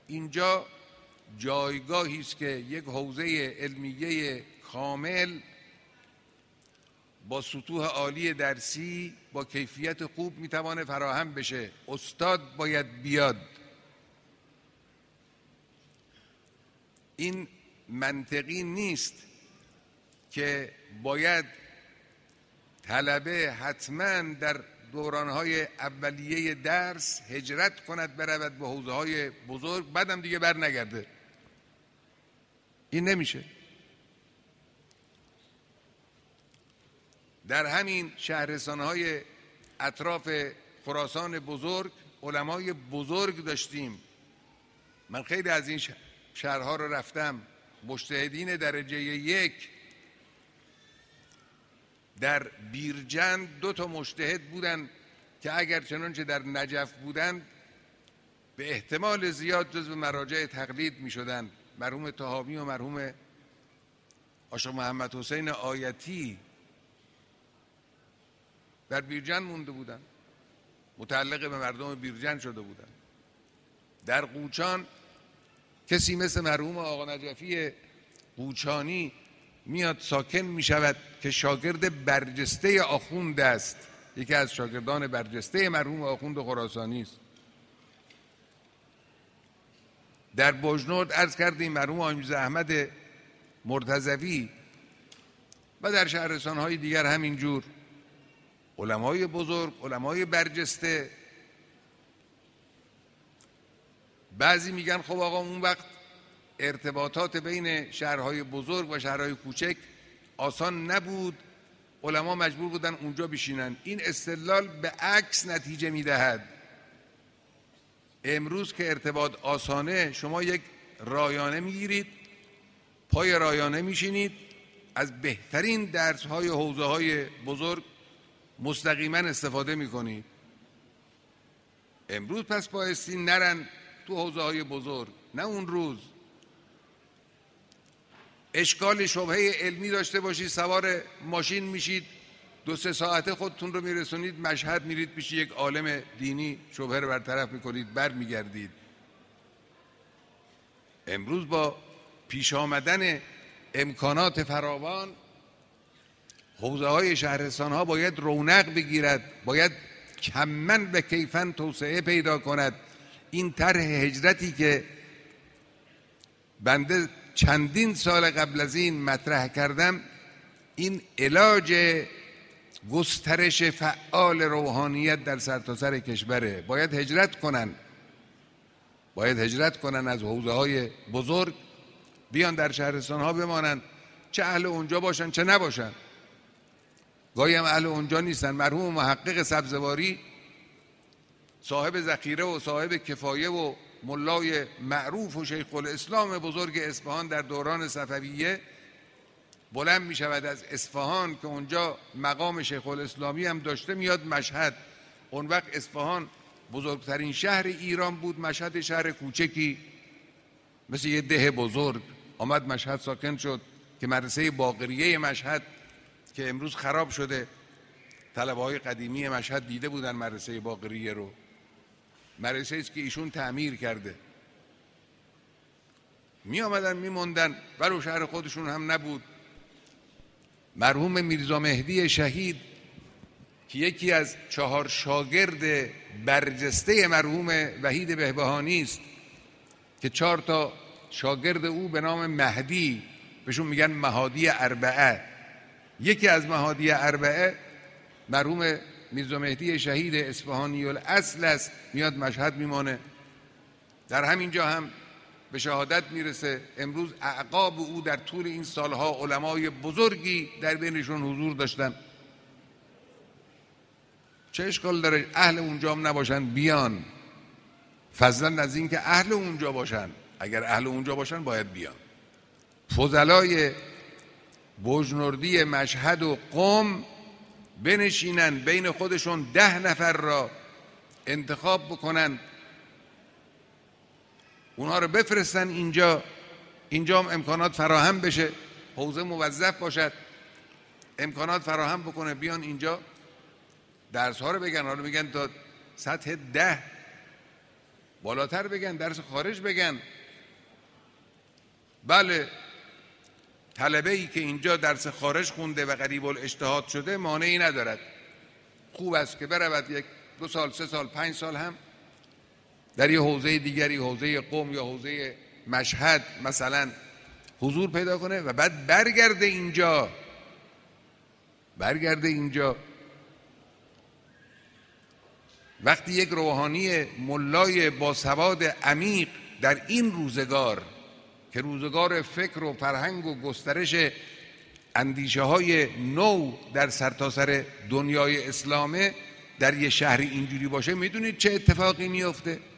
اینجا جایگاهی است که یک حوزه علمیه کامل با سطوح عالی درسی با کیفیت خوب میتوانه فراهم بشه. استاد باید بیاد. این منطقی نیست که باید طلبه حتما در دورانهای اولیه درس هجرت کند برود به حوزه‌های بزرگ بعدم دیگه بر نگرده. این نمیشه. در همین شهرستانهای اطراف خراسان بزرگ علمای بزرگ داشتیم. من خیلی از این شهرها رو رفتم. مجتهدین درجه یک در بیرجند 2 مجتهد بودن که اگر چنانچه در نجف بودند به احتمال زیاد جزو مراجع تقلید می شدند. مرحوم طحاوی و مرحوم آشق محمد حسین آیتی در بیرجند مونده بودند، متعلق به مردم بیرجند شده بودند. در قوچان کسی مثل مرحوم آقا نجفی قوچانی میاد ساکن می شود که شاگرد برجسته آخوند است، یکی از شاگردان برجسته مرحوم آخوند خراسانی است. در بجنورد عرض کردیم مرحوم آقای احمد مرتضوی و در شهرستان‌های دیگر همینجور علمای بزرگ، علمای برجسته. بعضی میگن خب آقا اون وقت ارتباطات بین شهرهای بزرگ و شهرهای کوچک آسان نبود، علما مجبور بودن اونجا بشینن. این استدلال به عکس نتیجه میدهد. امروز که ارتباط آسانه، شما یک رایانه میگیرید، پای رایانه میشینید، از بهترین درس‌های حوزه‌های بزرگ مستقیما استفاده میکنید. امروز پس بایستی نرن تو حوزه‌های بزرگ، نه اون روز. اشکال شبهه علمی داشته باشید، سوار ماشین میشید 2-3 ساعته خودتون رو میرسونید مشهد، میرید پیش یک عالم دینی، شبهه رو برطرف میکنید، بر میگردید. امروز با پیش آمدن امکانات فراوان حوزه‌های شهرستان‌ها باید رونق بگیرد، باید کمن و کیفن توسعه پیدا کند. این طرح هجرتی که بنده چندین سال قبل از این مطرح کردم، این علاج گسترش فعال روحانیت در سرتاسر کشوره. باید هجرت کنن، باید هجرت کنن از حوزه‌های بزرگ، بیان در شهرستان‌ها بمانند، چه اهل اونجا باشن چه نباشن. گاهی هم اهل اونجا نیستن. مرحوم محقق سبزواری صاحب ذخیره و صاحب کفایه و ملای معروف و شیخ الاسلام بزرگ اصفهان در دوران صفویه بلند می شود از اصفهان که اونجا مقام شیخ الاسلامی هم داشته، میاد مشهد. اون وقت اصفهان بزرگترین شهر ایران بود، مشهد شهر کوچکی مثل یه ده بزرگ. آمد مشهد ساکن شد که مدرسه باقریه مشهد که امروز خراب شده، طلبه‌های قدیمی مشهد دیده بودن مدرسه باقریه رو، مدرسه است که ایشون تعمیر کرده. می آمدن می موندن، ولو شهر خودشون هم نبود. مرحوم میرزا مهدی شهید که یکی از 4 شاگرد برجسته مرحوم وحید بهبهانی است که 4 تا شاگرد او به نام مهدی، بهشون میگن مهادی اربعه، یکی از مهادی اربعه مرحوم میرزا مهدی شهید اصفهانی الاصل است، میاد مشهد میمانه، در همین جا هم به شهادت میرسه. امروز اعقاب او در طول این سالها علمای بزرگی در بینشون حضور داشتن. چه اشکال داره اهل اونجا هم نباشن بیان، فضلا از این که اهل اونجا باشن. اگر اهل اونجا باشن باید بیان. فضلای بجنوردی مشهد و قم بنشینن، بین خودشون 10 نفر را انتخاب بکنن، اونها رو بفرستن اینجا هم امکانات فراهم بشه، حوزه موظف باشد، امکانات فراهم بکنه، بیان اینجا درس ها رو بگن. حالا میگن تا سطح 10 بالاتر بگن، درس خارج بگن. بله، طلبه‌ای که اینجا درس خارج خونده و قریب الاجتهاد شده مانعی ندارد، خوب است که برود 1 2 سال 3 سال 5 سال هم در یه حوزه دیگری، حوزه قم یا حوزه مشهد مثلا حضور پیدا کنه و بعد برگرده اینجا. وقتی یک روحانی ملای باسواد عمیق در این روزگار که روزگار فکر و فرهنگ و گسترش اندیشه های نو در سرتاسر دنیای اسلامه، در یه شهری اینجوری باشه، میدونید چه اتفاقی میفته؟